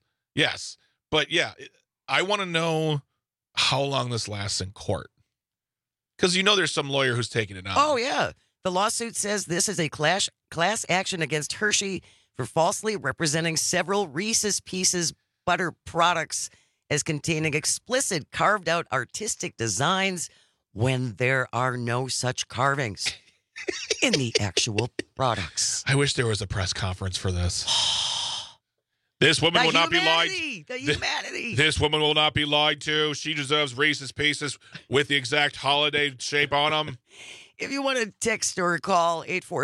But yeah, I want to know how long this lasts in court. Because there's some lawyer who's taking it out. Oh, yeah. The lawsuit says this is a class action against Hershey for falsely representing several Reese's Pieces butter products as containing explicit carved-out artistic designs when there are no such carvings in the actual products. I wish there was a press conference for this. This woman will not be lied. The humanity. This woman will not be lied to. She deserves Reese's Pieces with the exact holiday shape on them. If you want to text or call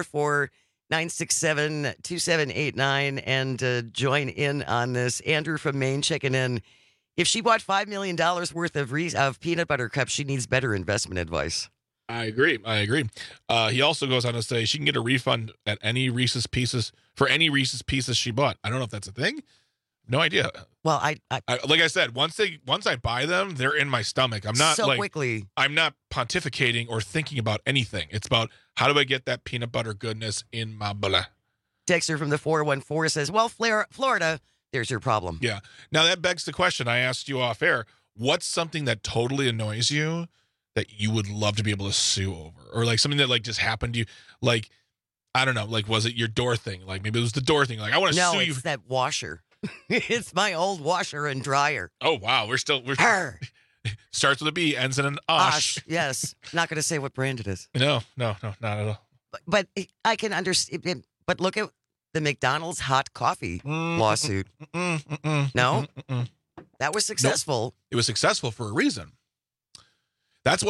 844-967-2789 and join in on this, Andrew from Maine checking in. If she bought $5 million worth of peanut butter cups, she needs better investment advice. I agree. He also goes on to say she can get a refund at any Reese's Pieces for any Reese's Pieces she bought. I don't know if that's a thing. No idea. Well, I like I said, once I buy them, they're in my stomach. I'm not quickly. I'm not pontificating or thinking about anything. It's about how do I get that peanut butter goodness in my belly. Texter from the 414 says, well, Florida, there's your problem. Yeah. Now that begs the question I asked you off air. What's something that totally annoys you that you would love to be able to sue over? Or like something that like just happened to you? Like, I don't know, like was it your door thing? Like maybe it was the door thing. Like I want to sue you. No, it's that washer. It's my old washer and dryer. Oh, wow. We're starts with a B, ends in an Osh. Yes. Not going to say what brand it is. No, not at all. But I can understand. But look at the McDonald's hot coffee lawsuit. No? That was successful. Nope. It was successful for a reason. That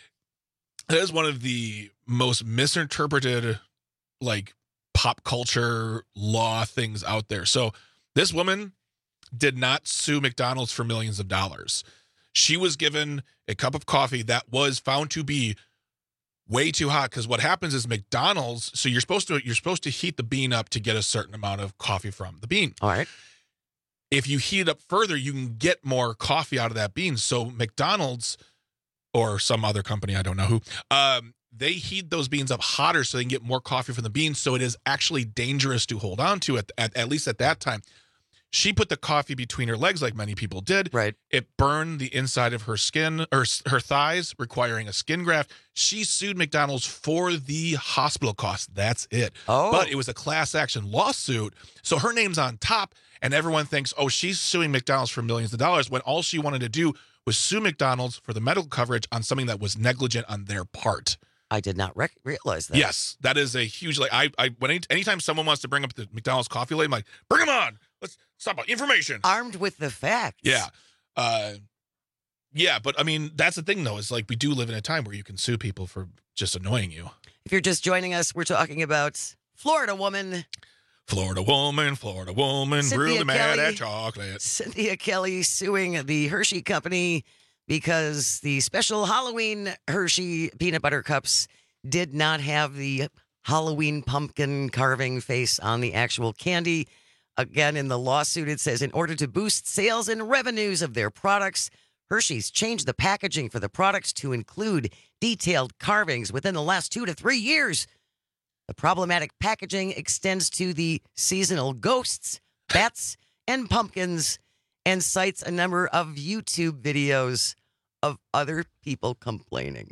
is one of the most misinterpreted, like, pop culture law things out there. So this woman did not sue McDonald's for millions of dollars. She was given a cup of coffee that was found to be way too hot, because what happens is McDonald's, so you're supposed to heat the bean up to get a certain amount of coffee from the bean. All right. If you heat it up further, you can get more coffee out of that bean. So McDonald's or some other company, I don't know who, they heat those beans up hotter so they can get more coffee from the beans. So it is actually dangerous to hold on to at least at that time. She put the coffee between her legs like many people did. Right. It burned the inside of her skin or her thighs, requiring a skin graft. She sued McDonald's for the hospital costs. That's it. Oh. But it was a class action lawsuit. So her name's on top and everyone thinks, oh, she's suing McDonald's for millions of dollars when all she wanted to do was sue McDonald's for the medical coverage on something that was negligent on their part. I did not realize that. Yes, that is a huge, like, anytime someone wants to bring up the McDonald's coffee lady, I'm like, bring them on. Let's talk about information. Armed with the facts. Yeah. Yeah, but I mean, that's the thing, though, is like we do live in a time where you can sue people for just annoying you. If you're just joining us, we're talking about Florida woman. Florida woman, really mad at chocolate. Cynthia Kelly suing the Hershey Company because the special Halloween Hershey peanut butter cups did not have the Halloween pumpkin carving face on the actual candy. Again, in the lawsuit, it says, in order to boost sales and revenues of their products, Hershey's changed the packaging for the products to include detailed carvings within the last 2 to 3 years. The problematic packaging extends to the seasonal ghosts, bats, and pumpkins, and cites a number of YouTube videos of other people complaining.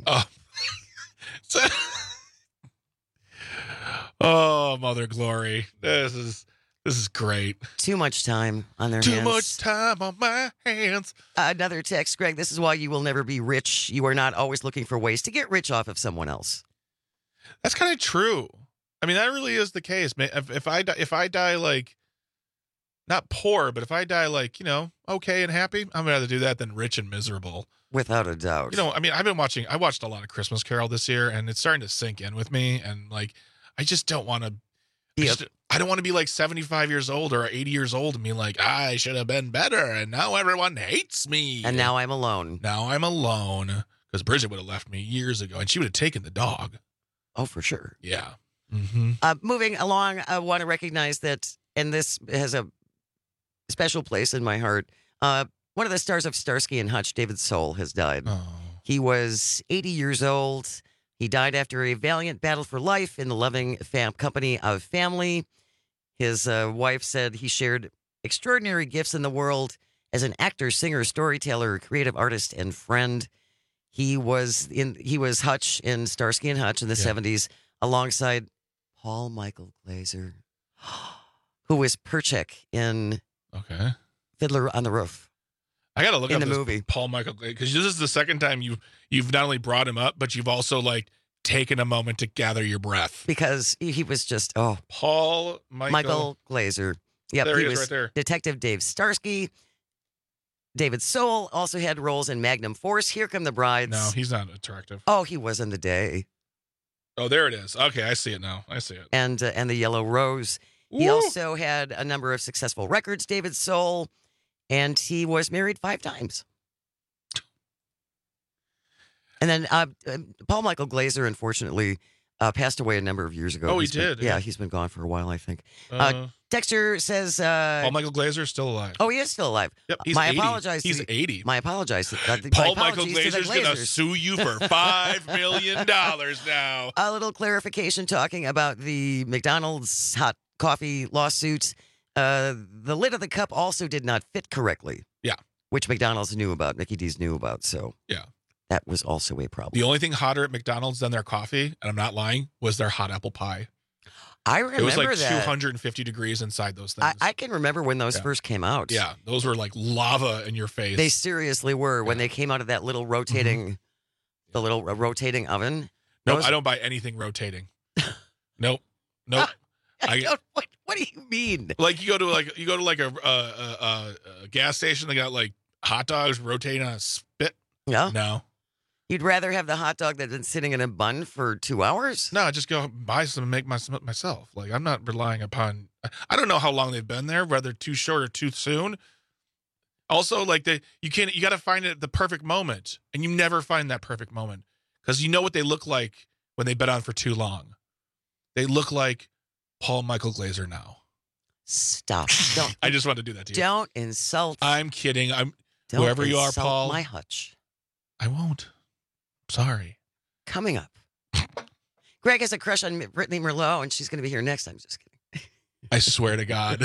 Oh, Mother Glory. This is great. Too much time on their hands. Too much time on my hands. Another text, Greg. This is why you will never be rich. You are not always looking for ways to get rich off of someone else. That's kind of true. I mean, that really is the case, man. If I die like, not poor, but if I die like, okay and happy, I'm gonna rather do that than rich and miserable. Without a doubt. I mean, I watched a lot of Christmas Carol this year, and it's starting to sink in with me. And like, I just don't want to. I don't want to be like 75 years old or 80 years old and be like, I should have been better, and now everyone hates me. And now I'm alone. Now I'm alone because Bridget would have left me years ago, and she would have taken the dog. Oh, for sure. Yeah. Mm-hmm. Moving along, I want to recognize that, and this has a special place in my heart. One of the stars of Starsky and Hutch, David Soul, has died. Oh. He was 80 years old. He died after a valiant battle for life in the loving company of family. His wife said he shared extraordinary gifts in the world as an actor, singer, storyteller, creative artist, and friend. He was Hutch in Starsky and Hutch in the 70s, alongside Paul Michael Glaser, who was Perchik in Fiddler on the Roof. I gotta look in up the this movie. Paul Michael Glaser, because this is the second time you've not only brought him up, but you've also like taken a moment to gather your breath, because he was just Paul Michael Glaser. Yep, there he is was right there. Detective Dave Starsky. David Soul also had roles in Magnum Force, Here Come the Brides. No, he's not attractive. Oh, he was in The Day. Oh, there it is. Okay, I see it now. I see it. And The Yellow Rose. He also had a number of successful records, David Soul, and he was married 5 times. And then Paul Michael Glaser, unfortunately, passed away a number of years ago. Oh, he He's been- did? Yeah, he's been gone for a while, I think. Uh, Dexter says... Paul Michael Glaser is still alive. Oh, he is still alive. Yep, he's my 80. apologies. He's 80. My apologies. Paul Michael Glaser's going to sue you for $5 million now. A little clarification talking about the McDonald's hot coffee lawsuit. The lid of the cup also did not fit correctly. Yeah. Which McDonald's knew about, Mickey D's knew about. So yeah, that was also a problem. The only thing hotter at McDonald's than their coffee, and I'm not lying, was their hot apple pie. I remember it was like that. 250 degrees inside those things. I can remember when those first came out. Yeah, those were like lava in your face. They seriously were when they came out of that little rotating, the little rotating oven. Nope, I don't buy anything rotating. Nope. What do you mean? Like you go to like a gas station. They got like hot dogs rotating on a spit. Yeah. No. You'd rather have the hot dog that's been sitting in a bun for 2 hours? No, just go buy some and make myself. Like I'm not relying upon. I don't know how long they've been there, whether too short or too soon. Also, like you got to find it at the perfect moment, and you never find that perfect moment because you know what they look like when they've been on for too long. They look like Paul Michael Glaser now. Stop! Don't. I just wanted to do that to you. Don't insult. I'm kidding. Don't whoever you are, insult Paul. My Hutch. I won't. Sorry. Coming up, Greg has a crush on Brittany Merlot, and she's going to be here next time. Just kidding. I swear to God.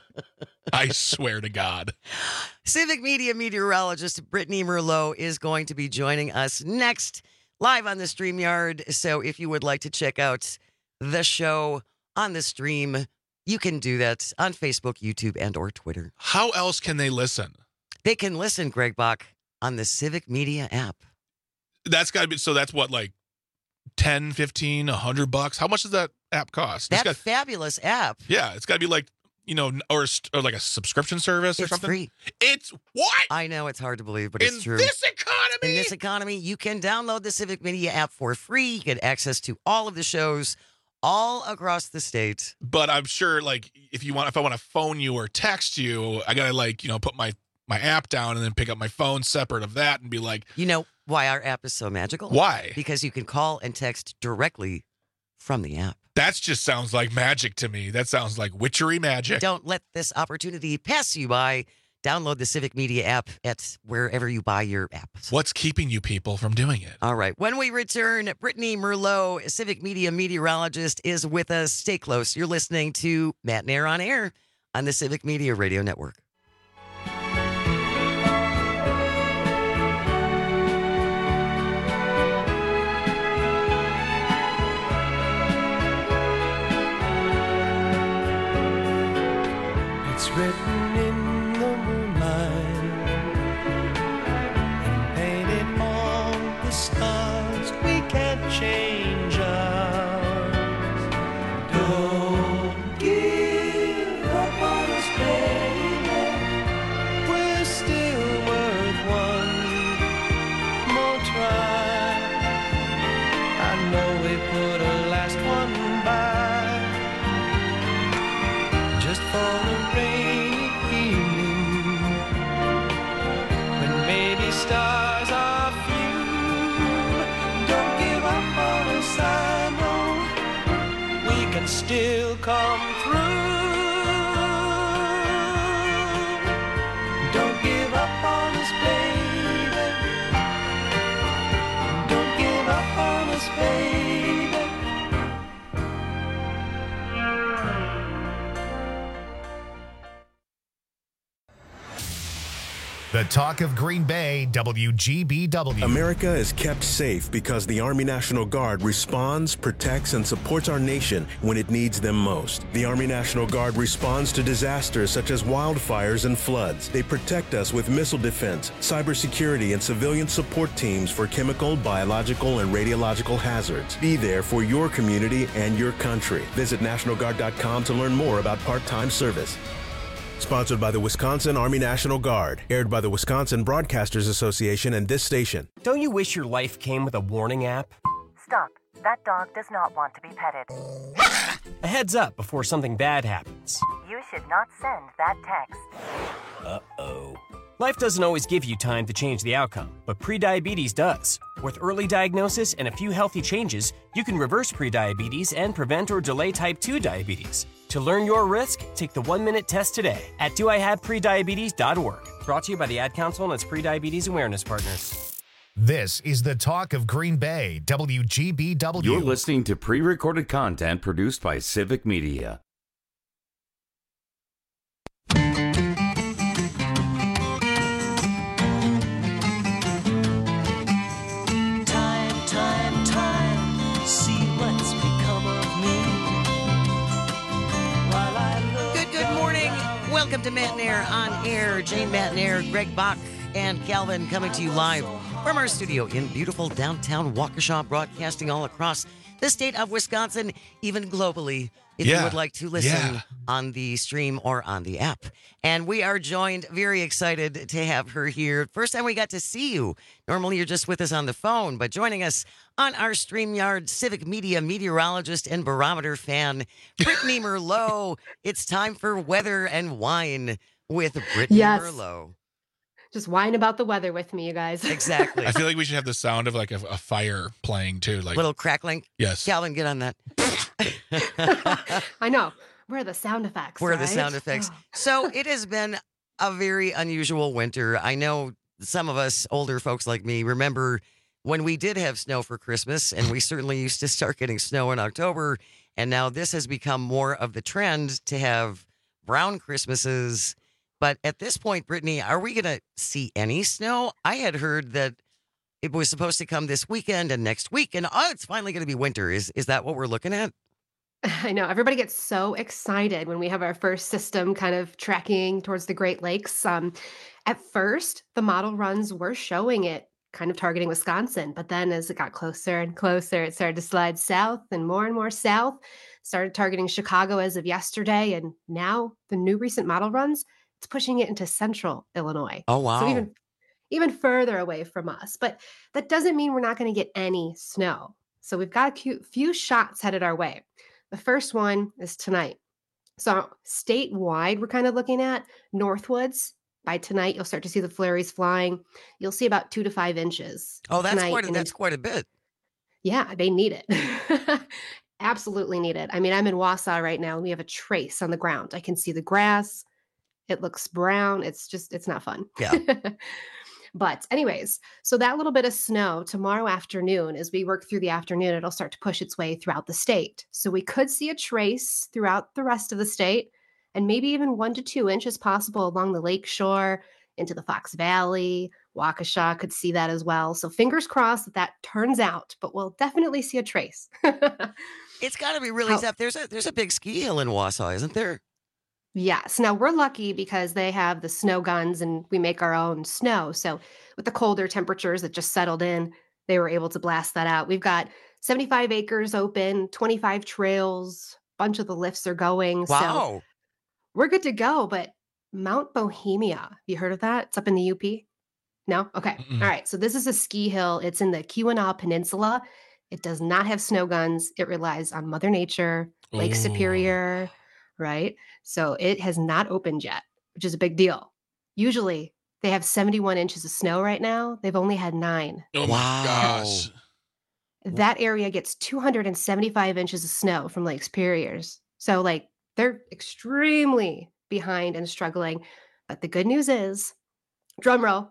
I swear to God. Civic Media meteorologist Brittany Merlot is going to be joining us next live on the StreamYard. So if you would like to check out the show on the stream, you can do that on Facebook, YouTube, and or Twitter. How else can they listen? They can listen, Greg Bach, on the Civic Media app. That's got to be, so that's what, like 10, 15, $100? How much does that app cost? That fabulous app. Yeah, it's got to be like, or like a subscription service or something. Free. It's what? I know it's hard to believe, but it's true. In this economy? In this economy, you can download the Civic Media app for free. You get access to all of the shows all across the state. But I'm sure, like, if I want to phone you or text you, I got to, put my app down and then pick up my phone separate of that and be like... You know why our app is so magical? Why? Because you can call and text directly from the app. That just sounds like magic to me. That sounds like witchery magic. Don't let this opportunity pass you by. Download the Civic Media app at wherever you buy your apps. What's keeping you people from doing it? All right. When we return, Brittany Merlot, Civic Media meteorologist, is with us. Stay close. You're listening to Matt Nair on Air on the Civic Media Radio Network. It's written in the moonlight and painted on the stars. We can't change ours. Don't give up on us, baby. We're still worth one more try. I know we put a last one by just for a rainy evening when maybe stars are few. Don't give up on us, I know we can still come through. Don't give up on us, baby. Don't give up on us, baby. The talk of Green Bay, WGBW. America is kept safe because the Army National Guard responds, protects, and supports our nation when it needs them most. The Army National Guard responds to disasters such as wildfires and floods. They protect us with missile defense, cybersecurity, and civilian support teams for chemical, biological, and radiological hazards. Be there for your community and your country. Visit NationalGuard.com to learn more about part-time service. Sponsored by the Wisconsin Army National Guard. Aired by the Wisconsin Broadcasters Association and this station. Don't you wish your life came with a warning app? Stop. That dog does not want to be petted. A heads up before something bad happens. You should not send that text. Uh-oh. Life doesn't always give you time to change the outcome, but prediabetes does. With early diagnosis and a few healthy changes, you can reverse prediabetes and prevent or delay type 2 diabetes. To learn your risk, take the 1-minute test today at doihaveprediabetes.org. Brought to you by the Ad Council and its prediabetes awareness partners. This is the talk of Green Bay, WGBW. You're listening to pre-recorded content produced by Civic Media. Welcome to Matinair on Air. Jane Matinair, Greg Bach, and Calvin coming to you live from our studio in beautiful downtown Waukesha, broadcasting all across the state of Wisconsin, even globally, if you would like to listen on the stream or on the app. And we are joined, very excited to have her here. First time we got to see you. Normally you're just with us on the phone, but joining us on our StreamYard, Civic Media meteorologist and barometer fan, Brittany Merlot. It's time for Weather and Wine with Brittany Merlot. Just whine about the weather with me, you guys. Exactly. I feel like we should have the sound of like a fire playing too, like little crackling. Yes. Calvin, get on that. I know. Where are the sound effects? Where are the sound effects? So it has been a very unusual winter. I know some of us older folks like me remember when we did have snow for Christmas, and we certainly used to start getting snow in October. And now this has become more of the trend to have brown Christmases. But at this point, Brittany, are we going to see any snow? I had heard that it was supposed to come this weekend and next week, and it's finally going to be winter. Is that what we're looking at? I know. Everybody gets so excited when we have our first system kind of tracking towards the Great Lakes. At first, the model runs were showing it kind of targeting Wisconsin, but then as it got closer and closer, it started to slide south and more south, started targeting Chicago as of yesterday, and now the new recent model runs, it's pushing it into central Illinois. Oh, wow. So even further away from us. But that doesn't mean we're not going to get any snow. So we've got a few shots headed our way. The first one is tonight. So statewide, we're kind of looking at Northwoods. By tonight, you'll start to see the flurries flying. You'll see about 2 to 5 inches. Oh, that's quite a bit. Yeah, they need it. Absolutely need it. I mean, I'm in Wausau right now, and we have a trace on the ground. I can see the grass. It looks brown. It's not fun. Yeah. But anyways, so that little bit of snow tomorrow afternoon, as we work through the afternoon, it'll start to push its way throughout the state. So we could see a trace throughout the rest of the state, and maybe even 1 to 2 inches possible along the lake shore into the Fox Valley. Waukesha could see that as well. So fingers crossed that turns out, but we'll definitely see a trace. It's got to be really tough. There's a big ski hill in Wausau, isn't there? Yes. Now we're lucky because they have the snow guns and we make our own snow. So with the colder temperatures that just settled in, they were able to blast that out. We've got 75 acres open, 25 trails, a bunch of the lifts are going. Wow. So we're good to go. But Mount Bohemia, you heard of that? It's up in the UP? No? Okay. Mm-mm. All right. So this is a ski hill. It's in the Keweenaw Peninsula. It does not have snow guns. It relies on Mother Nature, Lake Superior, right? So it has not opened yet, which is a big deal. Usually they have 71 inches of snow right now. They've only had 9. Oh my gosh. That area gets 275 inches of snow from Lake Superior's. So like they're extremely behind and struggling. But the good news is, drum roll,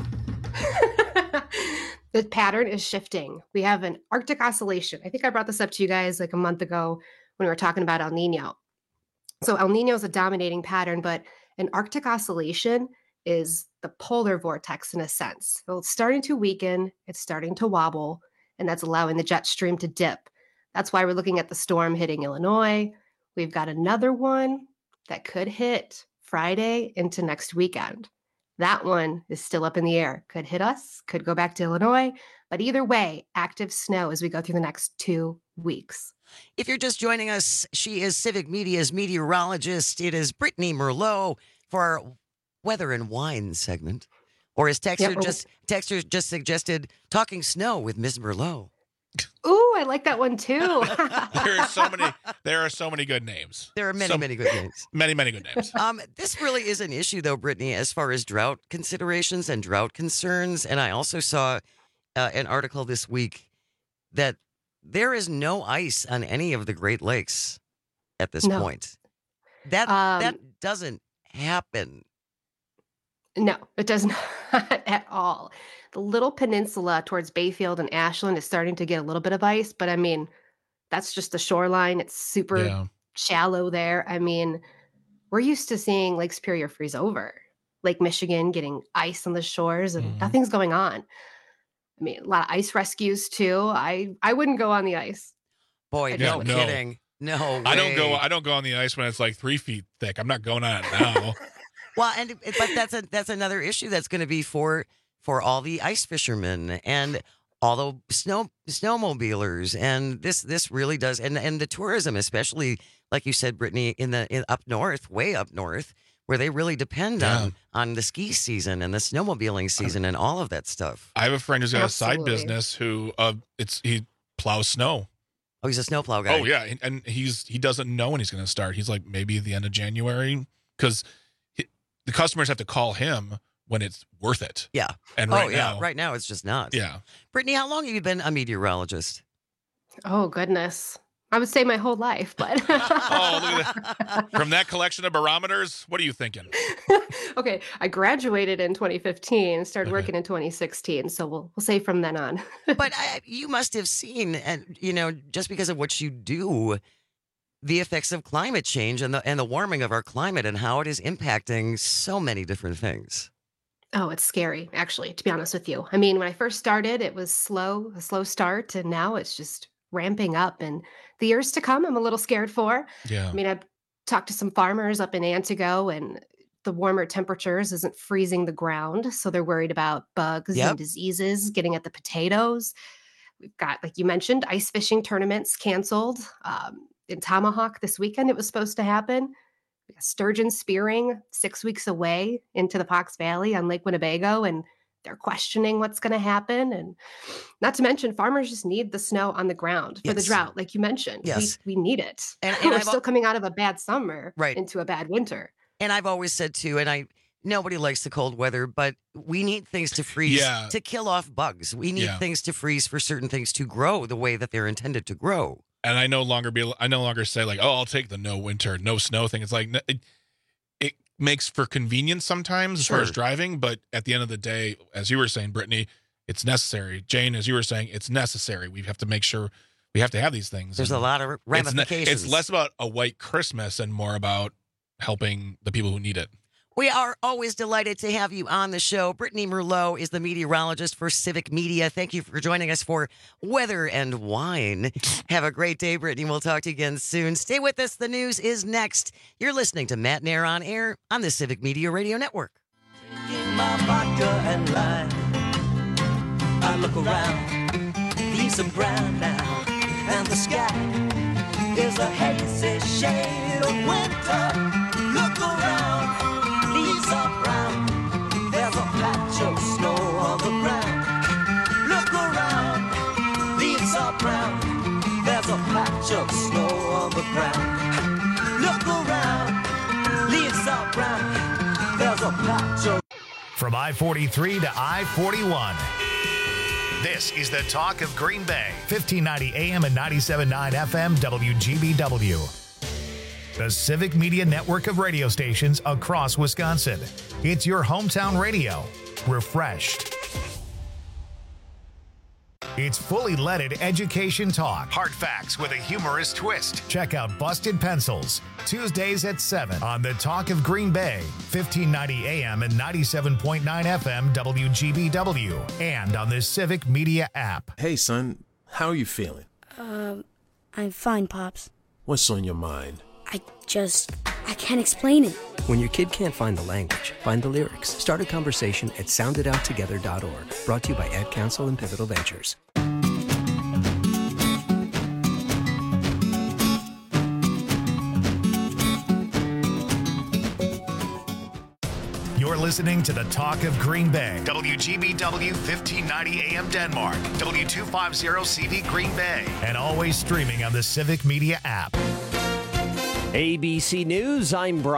the pattern is shifting. We have an Arctic oscillation. I think I brought this up to you guys like a month ago when we were talking about El Nino. So El Nino is a dominating pattern, but an Arctic oscillation is the polar vortex in a sense. So it's starting to weaken, it's starting to wobble, and that's allowing the jet stream to dip. That's why we're looking at the storm hitting Illinois. We've got another one that could hit Friday into next weekend. That one is still up in the air. Could hit us, could go back to Illinois, but either way, active snow as we go through the next 2 weeks. If you're just joining us, she is Civic Media's meteorologist. It is Brittany Merlot for our Weather and Wine segment. Or as Texter just suggested, Talking Snow with Ms. Merlot. Ooh, I like that one too. There are so many good names. There are many good names. Many good names. This really is an issue, though, Brittany, as far as drought considerations and drought concerns. And I also saw an article this week that there is no ice on any of the Great Lakes at this point. That doesn't happen. No, it does not at all. The little peninsula towards Bayfield and Ashland is starting to get a little bit of ice, but I mean, that's just the shoreline. It's super shallow there. I mean, we're used to seeing Lake Superior freeze over, Lake Michigan getting ice on the shores, and nothing's going on. I mean, a lot of ice rescues too. I wouldn't go on the ice. Boy, no kidding. No way. I don't go on the ice when it's like 3 feet thick. I'm not going on it now. Well, but that's another issue that's going to be for all the ice fishermen and all the snowmobilers, and this really does, and the tourism, especially like you said, Brittany, in up north, way up north, where they really depend on the ski season and the snowmobiling season and all of that stuff. I have a friend who's got a side business who he plows snow. Oh, he's a snowplow guy. Oh yeah, and he doesn't know when he's going to start. He's like maybe the end of January because the customers have to call him when it's worth it. Yeah. And right now it's just not. Yeah. Brittany, how long have you been a meteorologist? Oh, goodness. I would say my whole life, but. Oh, look at that. From that collection of barometers, what are you thinking? Okay. I graduated in 2015, started working in 2016. So we'll say from then on. But you must have seen, and just because of what you do, the effects of climate change and the warming of our climate and how it is impacting so many different things. Oh, it's scary, actually, to be honest with you. I mean, when I first started, it was a slow start, and now it's just ramping up. And the years to come, I'm a little scared for. Yeah. I mean, I've talked to some farmers up in Antigo, and the warmer temperatures isn't freezing the ground. So they're worried about bugs and diseases getting at the potatoes. We've got, like you mentioned, ice fishing tournaments canceled. In Tomahawk this weekend, it was supposed to happen. Sturgeon spearing 6 weeks away into the Fox Valley on Lake Winnebago, and they're questioning what's going to happen. And not to mention, farmers just need the snow on the ground for the drought, like you mentioned. Yes. We need it. And we're still coming out of a bad summer into a bad winter. And I've always said too, and nobody likes the cold weather, but we need things to freeze to kill off bugs. We need things to freeze for certain things to grow the way that they're intended to grow. And I no longer say like, oh, I'll take the no winter, no snow thing. It's like it makes for convenience sometimes as far as driving, but at the end of the day, as you were saying, Brittany, it's necessary. Jane, as you were saying, it's necessary. We have to make sure we have to have these things. There's a lot of ramifications. It's less about a white Christmas and more about helping the people who need it. We are always delighted to have you on the show. Brittany Merlot is the meteorologist for Civic Media. Thank you for joining us for Weather and Wine. Have a great day, Brittany. We'll talk to you again soon. Stay with us. The news is next. You're listening to Matt Nair on Air on the Civic Media Radio Network. Taking my vodka and lime, I look around, leaves are brown now, and the sky is a hazy shade of winter. Look around. Leaves are brown, there's a patch of snow on the ground. Look around, leaves are brown, there's a patch of snow on the ground. Look around, leaves are brown, there's a patch of... From I-43 to I-41. This is the talk of Green Bay. 1590 AM and 97.9 FM WGBW. The Civic Media network of radio stations across Wisconsin. It's your hometown radio. Refreshed. It's fully leaded education talk. Hard facts with a humorous twist. Check out Busted Pencils, Tuesdays at 7 on the Talk of Green Bay, 1590 AM and 97.9 FM WGBW, and on the Civic Media app. Hey, son, how are you feeling? I'm fine, Pops. What's on your mind? I can't explain it. When your kid can't find the language, find the lyrics. Start a conversation at sounditouttogether.org. Brought to you by Ad Council and Pivotal Ventures. You're listening to the Talk of Green Bay. WGBW 1590 AM Denmark. W250 CV Green Bay. And always streaming on the Civic Media app. ABC News, I'm Brian.